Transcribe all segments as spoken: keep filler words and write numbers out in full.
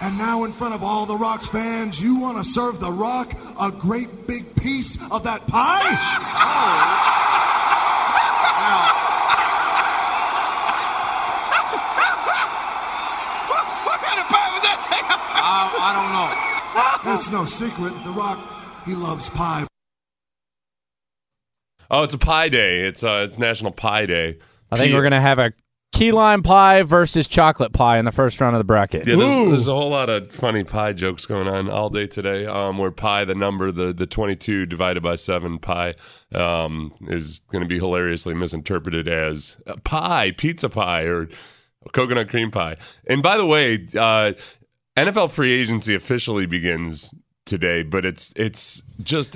And now in front of all the Rock's fans, you want to serve the Rock a great big piece of that pie? What kind of pie was that? uh, I don't know. It's no secret. The Rock, he loves pie. Oh, it's a pie day. It's uh, it's National Pie Day. I think P- we're going to have a key lime pie versus chocolate pie in the first round of the bracket. Yeah, there's, there's a whole lot of funny pie jokes going on all day today. Um, where pi, the number, the the twenty-two divided by seven pi, um, is going to be hilariously misinterpreted as pie, pizza pie, or coconut cream pie. And by the way, uh, N F L free agency officially begins today, but it's it's just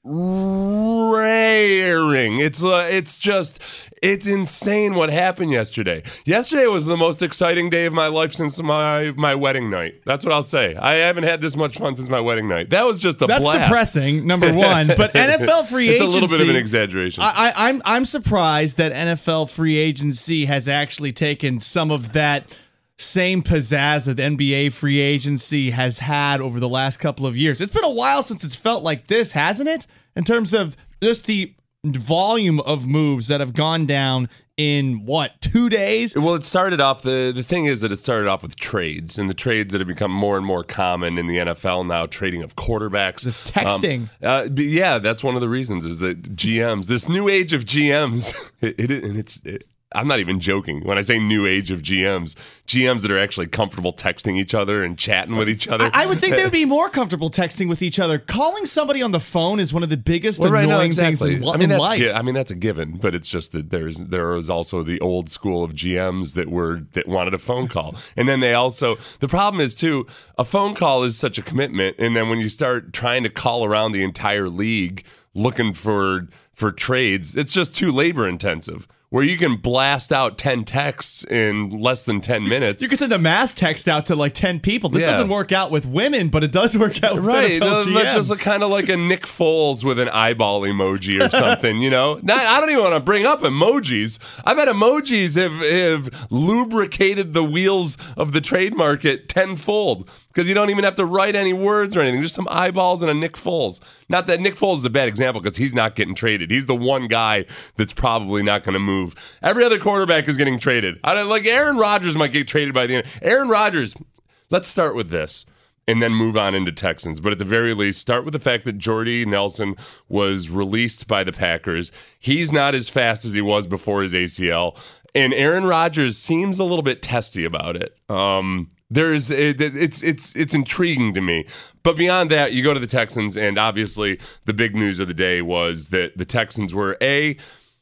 raring. It's uh, it's just it's insane what happened yesterday. Yesterday was the most exciting day of my life since my my wedding night. That's what I'll say. I haven't had this much fun since my wedding night. That was just a That's blast. depressing, number one. But N F L free it's agency, it's a little bit of an exaggeration. I, I, I'm I'm surprised that N F L free agency has actually taken some of that same pizzazz that N B A free agency has had over the last couple of years. It's been a while since it's felt like this, hasn't it? In terms of just the volume of moves that have gone down in, what, two days? Well, it started off, the, the thing is that it started off with trades, and the trades that have become more and more common in the N F L now, trading of quarterbacks. The texting. Um, uh, yeah, that's one of the reasons is that G Ms, this new age of G Ms, it, it, and it's... It, I'm not even joking when I say new age of G Ms. G Ms that are actually comfortable texting each other and chatting with each other. I, I would think they would be more comfortable texting with each other. Calling somebody on the phone is one of the biggest well, right, annoying no, exactly. things in, I mean, in that's life. Gi- I mean, that's a given, but it's just that there's there is also the old school of G Ms that were that wanted a phone call, and then they also the problem is too a phone call is such a commitment, and then when you start trying to call around the entire league looking for for trades, it's just too labor intensive. Where you can blast out ten texts in less than ten minutes. You can send a mass text out to like ten people. This yeah. doesn't work out with women, but it does work out with right. N F L G Ms. That's just kind of like a Nick Foles with an eyeball emoji or something, you know? Not, I don't even want to bring up emojis. I've had emojis have, have lubricated the wheels of the trade market tenfold because you don't even have to write any words or anything. Just some eyeballs and a Nick Foles. Not that Nick Foles is a bad example because he's not getting traded. He's the one guy that's probably not going to move. Every other quarterback is getting traded. I don't, like Aaron Rodgers might get traded by the end. Aaron Rodgers, let's start with this and then move on into Texans. But at the very least, start with the fact that Jordy Nelson was released by the Packers. He's not as fast as he was before his A C L. And Aaron Rodgers seems a little bit testy about it. Um, there's it, it's it's it's intriguing to me. But beyond that, you go to the Texans, and obviously the big news of the day was that the Texans were a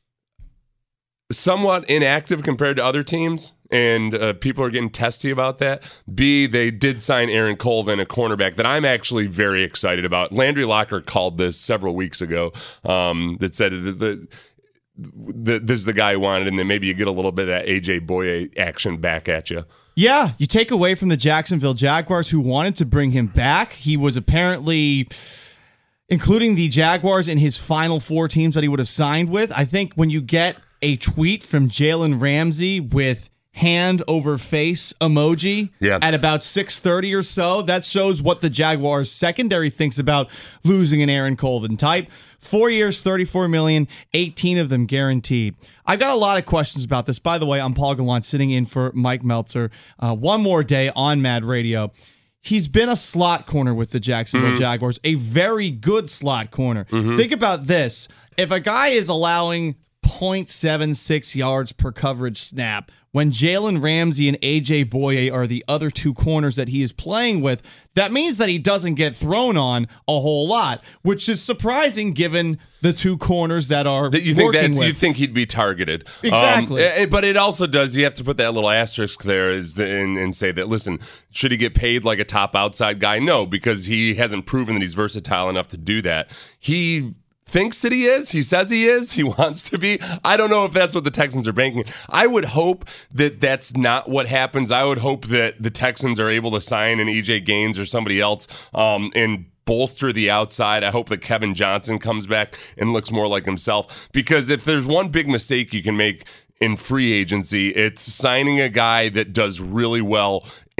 somewhat inactive compared to other teams, and uh, people are getting testy about that. B, they did sign Aaron Colvin, a cornerback that I'm actually very excited about. Landry Locker called this several weeks ago um, that said that, that, that this is the guy who wanted, and then maybe you get a little bit of that A J Boye action back at you. Yeah, you take away from the Jacksonville Jaguars who wanted to bring him back. He was apparently including the Jaguars in his final four teams that he would have signed with. I think when you get a tweet from Jalen Ramsey with hand over face emoji yeah. at about six thirty or so, that shows what the Jaguars secondary thinks about losing an Aaron Colvin type. Four years, thirty-four million dollars, eighteen of them guaranteed. I've got a lot of questions about this. By the way, I'm Paul Gallant sitting in for Mike Meltzer. Uh, one more day on Mad Radio. He's been a slot corner with the Jacksonville mm-hmm. Jaguars, a very good slot corner. Mm-hmm. Think about this. If a guy is allowing zero point seven six yards per coverage snap, when Jalen Ramsey and A J Boye are the other two corners that he is playing with, that means that he doesn't get thrown on a whole lot, which is surprising given the two corners that are that you think working that's, with. You think he'd be targeted. Exactly. Um, but it also does, you have to put that little asterisk there is the, and, and say that, listen, should he get paid like a top outside guy? No, because he hasn't proven that he's versatile enough to do that. He thinks that he is. He says he is. He wants to be. I don't know if that's what the Texans are banking. I would hope that that's not what happens. I would hope that the Texans are able to sign an E J Gaines or somebody else um, and bolster the outside. I hope that Kevin Johnson comes back and looks more like himself. Because if there's one big mistake you can make in free agency, it's signing a guy that does really well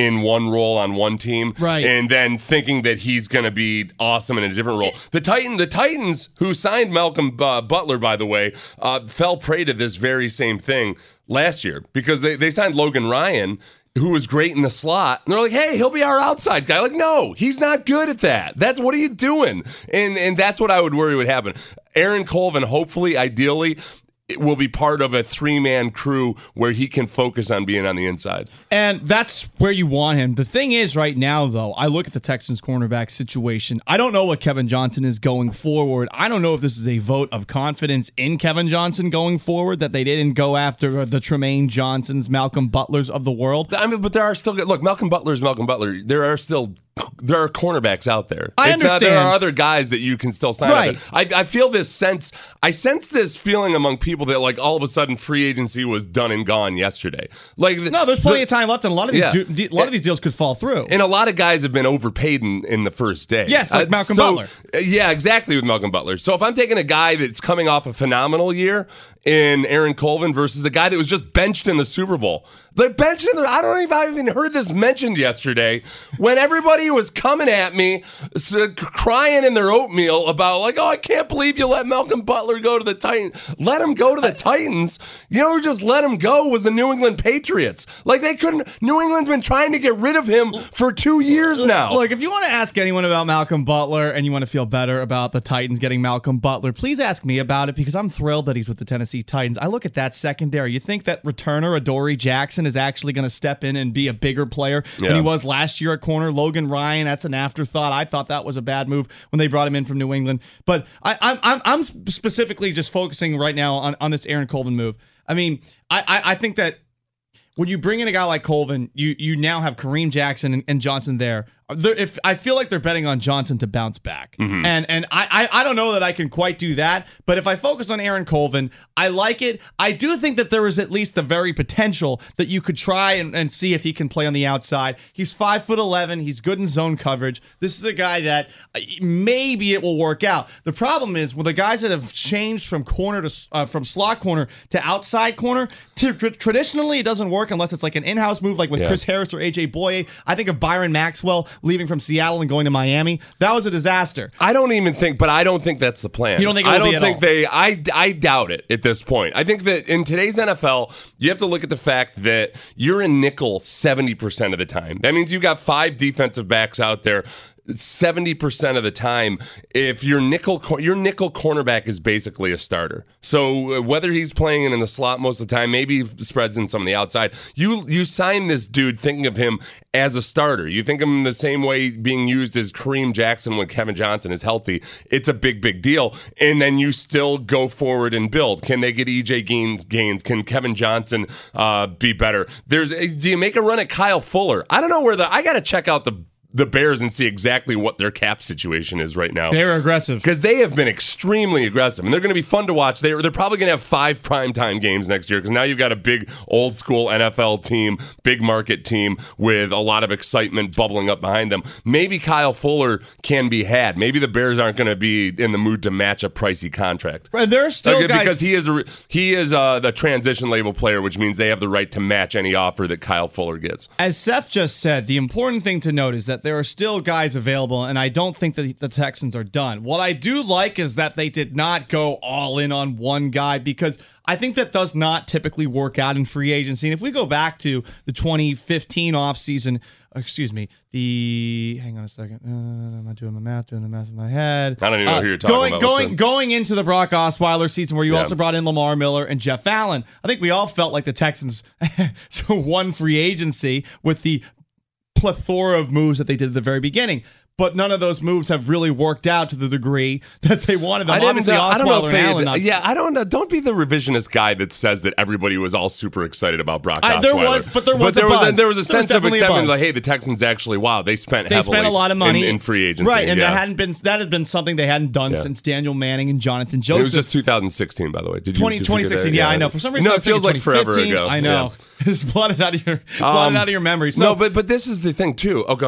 in one role on one team, Right. and then thinking that he's going to be awesome in a different role. The Titan, the Titans, who signed Malcolm uh, Butler, by the way, uh, fell prey to this very same thing last year because they, they signed Logan Ryan, who was great in the slot. And they're like, hey, he'll be our outside guy. Like, no, he's not good at that. That's what are you doing? And and that's what I would worry would happen. Aaron Colvin, hopefully, ideally, it will be part of a three-man crew where he can focus on being on the inside. And that's where you want him. The thing is, right now, though, I look at the Texans cornerback situation. I don't know what Kevin Johnson is going forward. I don't know if this is a vote of confidence in Kevin Johnson going forward, that they didn't go after the Tremaine Johnsons, Malcolm Butlers of the world. I mean, but there are still, look, Malcolm Butler is Malcolm Butler. There are still, there are cornerbacks out there. I it's, uh, understand. there are other guys that you can still sign Right. up with. I, I feel this sense, I sense this feeling among people that, like, all of a sudden free agency was done and gone yesterday. Like, No, there's plenty the, of time left, and a lot of these Yeah. du- a lot of these deals could fall through. And a lot of guys have been overpaid in, in the first day. Yes, like Malcolm so- Butler. Yeah, exactly, with Malcolm Butler. So if I'm taking a guy that's coming off a phenomenal year in Aaron Colvin versus the guy that was just benched in the Super Bowl. The bench in the, I don't know if I even heard this mentioned yesterday when everybody was coming at me, so, crying in their oatmeal about, like, oh, I can't believe you let Malcolm Butler go to the Titans. Let him go to the Titans. You know who just let him go was the New England Patriots. Like, they couldn't, New England's been trying to get rid of him for two years now. Look, if you want to ask anyone about Malcolm Butler and you want to feel better about the Titans getting Malcolm Butler, please ask me about it, because I'm thrilled that he's with the Tennessee Titans. I look at that secondary. You think that returner Adoree Jackson is actually going to step in and be a bigger player Yeah. than he was last year at corner? Logan Ryan, that's an afterthought. I thought that was a bad move when they brought him in from New England. But I, I'm, I'm I'm specifically just focusing right now on, on this Aaron Colvin move. I mean, I, I, I think that when you bring in a guy like Colvin, you you now have Kareem Jackson and, and Johnson there. They're, if I feel like they're betting on Johnson to bounce back, Mm-hmm. and and I, I I don't know that I can quite do that. But if I focus on Aaron Colvin, I like it. I do think that there is at least the very potential that you could try and, and see if he can play on the outside. He's five foot eleven. He's good in zone coverage. This is a guy that uh, maybe it will work out. The problem is with the guys that have changed from corner to uh, from slot corner to outside corner. To, tr- traditionally, it doesn't work unless it's like an in-house move, like with Yeah. Chris Harris or A J Boye. I think of Byron Maxwell leaving from Seattle and going to Miami. That was a disaster. I don't even think, but I don't think that's the plan. You don't think it I will don't be at think all? they. I I doubt it at this point. I think that in today's N F L, you have to look at the fact that you're in nickel seventy percent of the time. That means you've got five defensive backs out there. seventy percent of the time, if your nickel your nickel cornerback is basically a starter. So uh, whether he's playing in the slot most of the time, maybe he spreads in some of the outside. You you sign this dude thinking of him as a starter. You think of him the same way being used as Kareem Jackson when Kevin Johnson is healthy. It's a big, big deal. And then you still go forward and build. Can they get E J Gaines? Gaines? Can Kevin Johnson uh, be better? There's. Do you make a run at Kyle Fuller? I don't know where the. I got to check out the. the Bears and see exactly what their cap situation is right now. They're aggressive. Because they have been extremely aggressive, and they're going to be fun to watch. They're, they're probably going to have five primetime games next year, because now you've got a big old school N F L team, big market team with a lot of excitement bubbling up behind them. Maybe Kyle Fuller can be had. Maybe the Bears aren't going to be in the mood to match a pricey contract. And there are still Okay, guys because he is a he is a, the transition label player, which means they have the right to match any offer that Kyle Fuller gets. As Seth just said, the important thing to note is that there are still guys available, and I don't think that the Texans are done. What I do like is that they did not go all in on one guy, because I think that does not typically work out in free agency. And if we go back to the twenty fifteen offseason, excuse me, the hang on a second, uh, I'm not doing my math, doing the math in my head. I don't even know Uh, who you're talking going, about. Going, What's going into the Brock Osweiler season, where you Yeah. also brought in Lamar Miller and Jeff Allen, I think we all felt like the Texans so won free agency with the plethora of moves that they did at the very beginning. But none of those moves have really worked out to the degree that they wanted them. I didn't Obviously, know- I don't know Osweiler if and they- Allen. Not, yeah, I don't know. Don't be the revisionist guy that says that everybody was all super excited about Brock I- Osweiler. there was- but there was a there was buzz. there was a There was sense of definitely a excitement, buzz. like, hey, the Texans actually, wow, they spent they heavily spent a lot of money in, in free agency, right? And yeah. that hadn't been that had been something they hadn't done Yeah. since Daniel Manning and Jonathan It Joseph. was just two thousand sixteen, by the way. Did you, twenty, did you twenty get that? sixteen, yeah, I know. For some reason, no, I it was thinking feels like forever twenty fifteen. ago. I know. Yeah. It's blotted out of your blotted Um, out of your memory. So, no, but but this is the thing too. Oh, go ahead.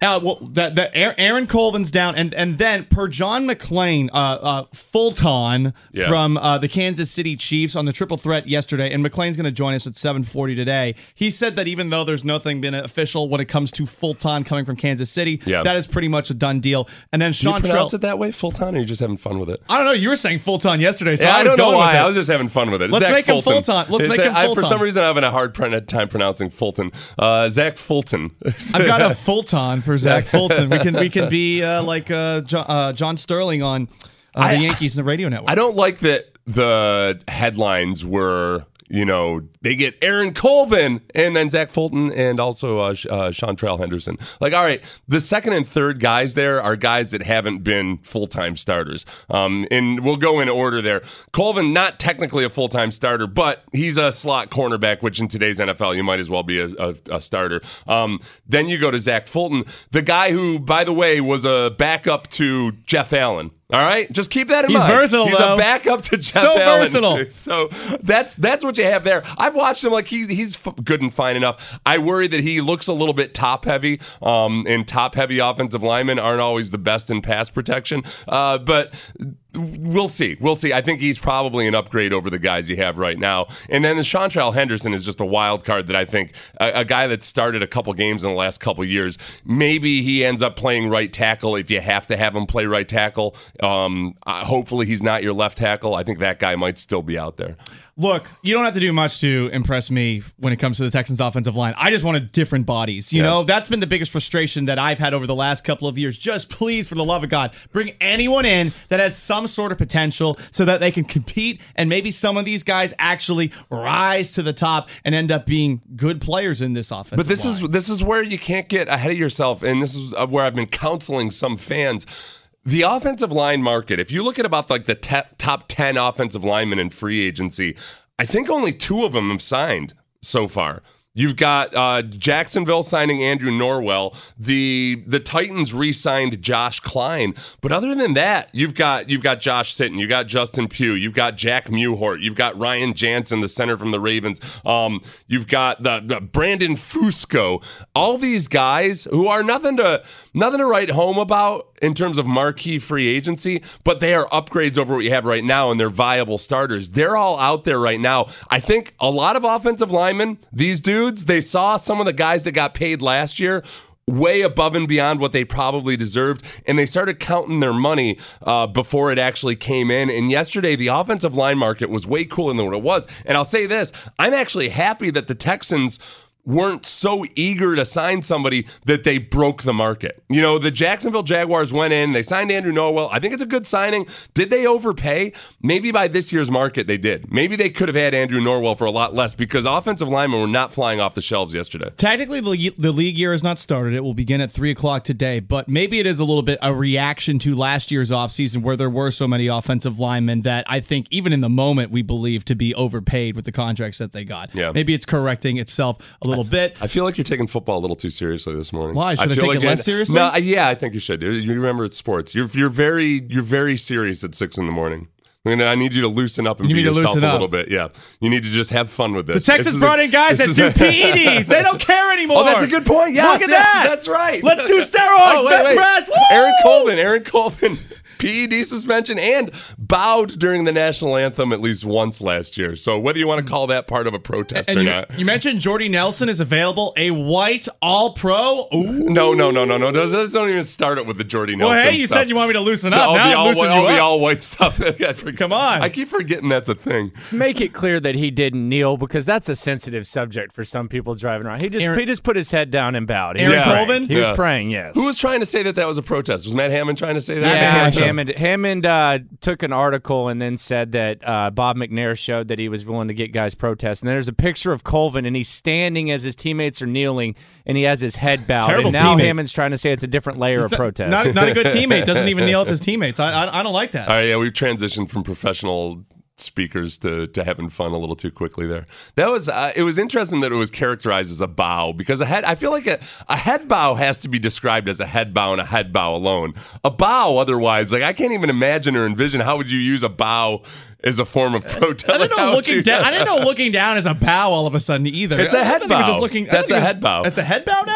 Uh, well, that that Aaron Colvin's down, and and then per John McClain, uh, uh, Fulton Yeah. from uh, the Kansas City Chiefs on the Triple Threat yesterday, and McClain's going to join us at seven forty today. He said that even though there's nothing been official when it comes to Fulton coming from Kansas City, Yeah. that is pretty much a done deal. And then Do you Sean pronounce Trell, it that way, Fulton, or are you just having fun with it? I don't know. You were saying Fulton yesterday, so Yeah, I I was don't know going why. with it. I was just having fun with it. Let's Zach make him Fulton. Fulton. Let's It's make a- him I, for Fulton. some reason, I'm having a hard pr- time pronouncing Fulton. Uh, Zach Fulton. I've got a Fulton for Zach Fulton. We can we can be uh, like uh, John, uh, John Sterling on uh, I- the Yankees and the radio network. I don't like that the headlines were, you know, they get Aaron Colvin and then Zach Fulton and also uh, Sh- uh, Chantrell Henderson. Like, all right, the second and third guys there are guys that haven't been full-time starters. Um, and we'll go in order there. Colvin, not technically a full-time starter, but he's a slot cornerback, which in today's N F L, you might as well be a, a, a starter. Um, then you go to Zach Fulton, the guy who, by the way, was a backup to Jeff Allen. All right, just keep that in He's mind. versatile, He's though. a backup to Jeff So Allen. versatile. So that's that's what you have there. I've watched him like he's he's f- good and fine enough. I worry that he looks a little bit top heavy, um, and top heavy offensive linemen aren't always the best in pass protection. Uh, but we'll see. We'll see. I think he's probably an upgrade over the guys you have right now. And then the Chantrell Henderson is just a wild card that I think a, a guy that started a couple games in the last couple years. Maybe he ends up playing right tackle if you have to have him play right tackle. Um, uh, hopefully he's not your left tackle. I think that guy might still be out there. Look, you don't have to do much to impress me when it comes to the Texans' offensive line. I just wanted different bodies. You Yeah. know, that's been the biggest frustration that I've had over the last couple of years. Just please, for the love of God, bring anyone in that has some sort of potential so that they can compete and maybe some of these guys actually rise to the top and end up being good players in this offensive But this line. is this is where you can't get ahead of yourself, and this is where I've been counseling some fans. The offensive line market, if you look at about like the te- top ten offensive linemen in free agency, I think only two of them have signed so far. You've got uh, Jacksonville signing Andrew Norwell. The the Titans re-signed Josh Klein. But other than that, you've got you've got Josh Sitton, you've got Justin Pugh, you've got Jack Mewhort, you've got Ryan Jansen, the center from the Ravens. Um, you've got the, the Brandon Fusco. All these guys who are nothing to nothing to write home about in terms of marquee free agency, but they are upgrades over what you have right now, and they're viable starters. They're all out there right now. I think a lot of offensive linemen, these dudes, they saw some of the guys that got paid last year way above and beyond what they probably deserved, and they started counting their money uh, before it actually came in. And yesterday, the offensive line market was way cooler than what it was. And I'll say this, I'm actually happy that the Texans weren't so eager to sign somebody that they broke the market. You know, the Jacksonville Jaguars went in, they signed Andrew Norwell. I think it's a good signing. Did they overpay? Maybe by this year's market they did. Maybe they could have had Andrew Norwell for a lot less because offensive linemen were not flying off the shelves yesterday. Technically, the, the league year has not started. It will begin at three o'clock today, but maybe it is a little bit a reaction to last year's offseason where there were so many offensive linemen that I think even in the moment we believe to be overpaid with the contracts that they got. Yeah. Maybe it's correcting itself a little bit. I feel like you're taking football a little too seriously this morning. Why? Should I feel take it you- less seriously? No, yeah, I think you should. You remember it's sports. You're you're very you're very serious at six in the morning. I mean, I need you to loosen up and You be need to yourself loosen a up. little bit. Yeah, you need to just have fun with this. The Texans This is brought a- in guys that this do is a- P E Ds. They don't care anymore. Oh, that's a good point. Yes, Look at yes, that. That's right. Let's do steroids. Oh, wait, bench wait. press. Woo! Aaron Colvin. Aaron Colvin. P E D suspension and bowed during the national anthem at least once last year. So whether you want to call that part of a protest And or you, not. you mentioned Jordy Nelson is available, a white all-pro. Ooh. No, no, no, no, no. Let's let's don't even start it with the Jordy Nelson Well, hey, you stuff. said you want me to loosen The- up. all now the I'm all, loosening all you the up. all white stuff. Come on. I keep forgetting that's a thing. Make it clear that he didn't kneel because that's a sensitive subject for some people driving around. He just Aaron- he just put his head down and bowed. He Aaron was praying. Colvin? He was Yeah. praying. Yes. Who was trying to say that that was a protest? Was Matt Hammond trying to say that? Yeah, Protest? Hammond, Hammond uh, took an article and then said that uh, Bob McNair showed that he was willing to get guys protest. And there's a picture of Colvin, and he's standing as his teammates are kneeling, and he has his head bowed. Terrible and now teammate. Hammond's trying to say it's a different layer of Not- protest. Not, not a good teammate. Doesn't even kneel with his teammates. I, I, I don't like that. All right, yeah, we've transitioned from professional speakers to, to having fun a little too quickly there. That was uh, it was interesting that it was characterized as a bow because a head I feel like a, a head bow has to be described as a head bow and a head bow alone. A bow otherwise, like I can't even imagine or envision how would you use a bow as a form of protest. I didn't Like, how know would looking you- down. I didn't know looking down is a bow all of a sudden either. It's a I head thought he was bow. just looking, I That's thought he a was- head bow. It's a head bow now.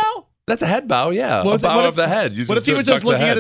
That's a head bow, yeah. What a was it- bow what of if- the head. You what just if he do it, was just tuck the looking head. at